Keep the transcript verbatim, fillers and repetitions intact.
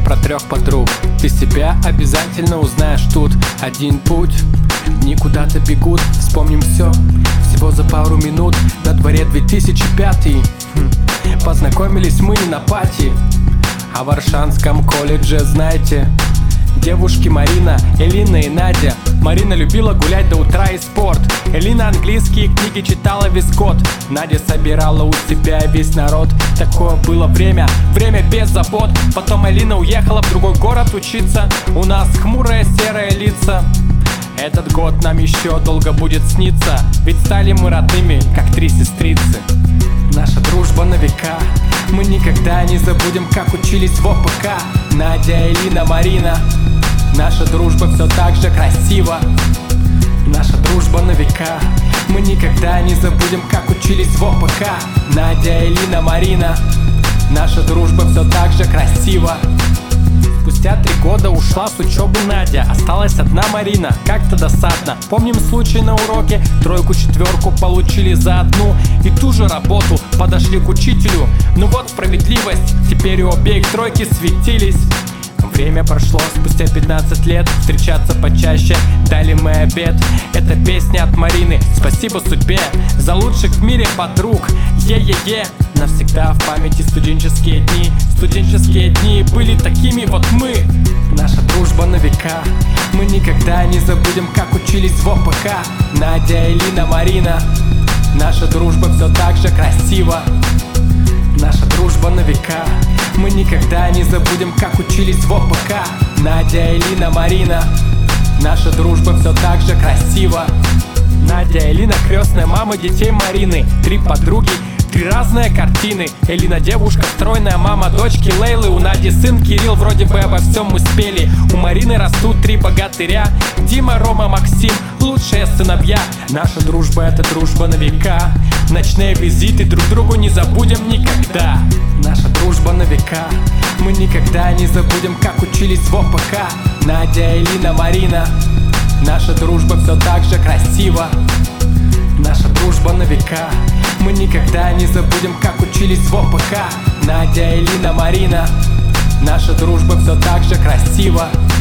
про трех подруг. Ты себя обязательно узнаешь тут. Один путь, дни куда-то бегут. Вспомним все, всего за пару минут. На дворе две тысячи пятый. хм. Познакомились мы на пати, а в Аршанском колледже, знаете, девушки Марина, Элина и Надя. Марина любила гулять до утра и спорт. Элина английские книги читала весь год. Надя собирала у себя весь народ. Такое было время, время без забот. Потом Элина уехала в другой город учиться. У нас хмурые серые лица. Этот год нам еще долго будет сниться, ведь стали мы родными, как три сестрицы. Наша дружба на века, мы никогда не забудем, как учились в ОПК. Надя, Элина, Марина, наша дружба все так же красива. Наша дружба на века, мы никогда не забудем, как учились в ОПК. Надя, Элина, Марина, наша дружба все так же красива. Спустя три года ушла с учебы Надя, осталась одна Марина, как-то досадно. Помним случай на уроке, тройку, четверку получили за одну и ту же работу. Подошли к учителю, ну вот справедливость, теперь у обеих тройки светились. Время прошло, спустя пятнадцать лет, встречаться почаще дали мы обед. Это песня от Марины, спасибо судьбе за лучших в мире подруг. Е-е-е, навсегда в памяти студенческие дни. Студенческие дни были такими вот мы. Наша дружба на века, мы никогда не забудем, как учились в ОПК. Надя, Элина, Марина, наша дружба все так же красива. Наша дружба на века, мы никогда не забудем, как учились в ОПК. Надя, Элина, Марина, наша дружба все так же красива. Надя, Элина, крестная мама детей Марины. Три подруги, три разные картины. Элина девушка стройная, мама дочки Лейлы. У Нади сын Кирилл, вроде бы обо всем успели. У Марины растут три богатыря: Дима, Рома, Максим, лучшие сыновья. Наша дружба это дружба на века. Ночные визиты друг другу не забудем никогда. Наша дружба на века, мы никогда не забудем, как учились в ОПК. Надя, Элина, Марина, наша дружба все так же красива. Наша дружба на века, мы никогда не забудем, как учились в ОПК. Надя, Элина, Марина, наша дружба все так же красива.